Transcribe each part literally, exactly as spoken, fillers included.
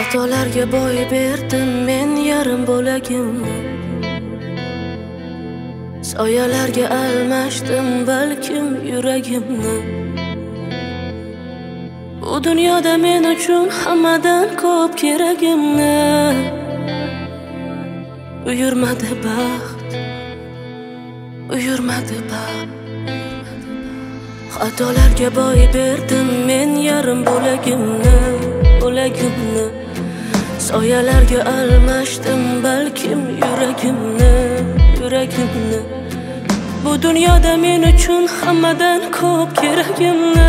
Xatolarga boy berdim men yarim bo'lagimni, soyalarga almashdim balkim yuragimni. Bu dunyoda men uchun hammadan ko'p keragimni buyurmadi baxt, buyurmadi baxt. Xatolarga boy berdim men yarim bo'lagimni, bo'lagimni. Soyalarga almashdim balkim yuragimni, yuragimni. Bu dunyoda men uchun hammadan ko'p keragimni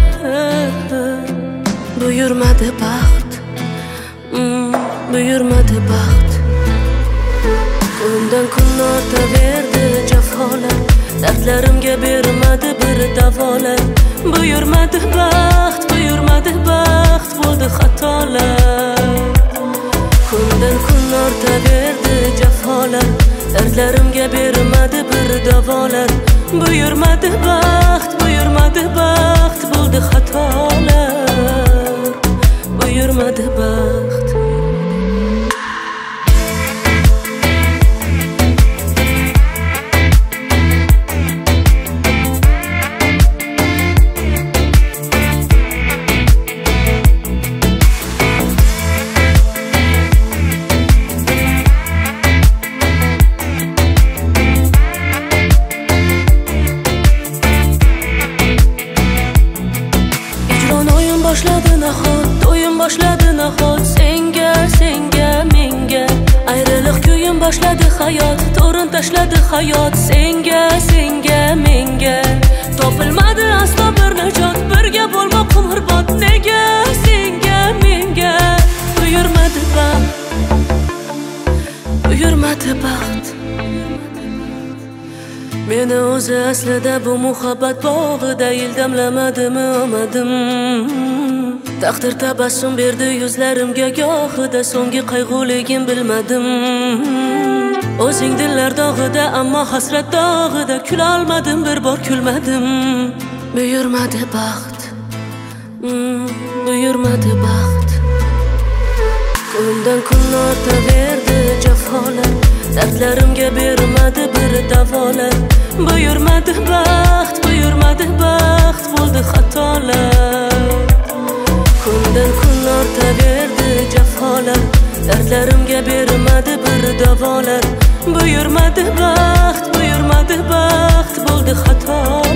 buyurmadi baxt, mm, buyurmadi baxt. Kundan kun ortaverdi jafolar, dardlarimga bermadi bir davolar. Buyurmadi baxt, buyurmadi baxt, bo'ldi xatolar. Kundan kun ortaverdi jafolar, dardlarimga bermadi bir davolar. Buyurmadi baxt, buyurmadi baxt, bo'ldi xatolar. Buyurmadi baxt. Boshladi nahot, to'yim boshladi nahot, senga, senga, menga. Ayriliq kuyim boshladi hayot, to'rin tashladi hayot, senga, senga, menga. Topilmadi aslo bir najot, birga bo'lmoq umrbod, nega, senga, menga. Buyurmadi baxt, buyurmadi baxt. Meni o'zi aslida bu muhabbat bog'ida ildamlamadimi omadim. Taqdir tabassum berdi yuzlarimga gohida, so'nggi qayg'uligim bilmadim. O'zing dillar dog'ida, ammo hasrat dog'ida kulolmadim, bir bor kulmadim. Buyurmadi baxt, mm, buyurmadi baxt. Kundan kun ortaverdi jafolar, dardlarimga bermadi bir davolar. Buyurmadi baxt, buyurmadi baxt, bo'ldi xatolar. Kundan kun ortaverdi jafolar, dardlarimga bermadi bir davolar. Buyurmadi baxt, buyurmadi baxt, bo'ldi xatolar.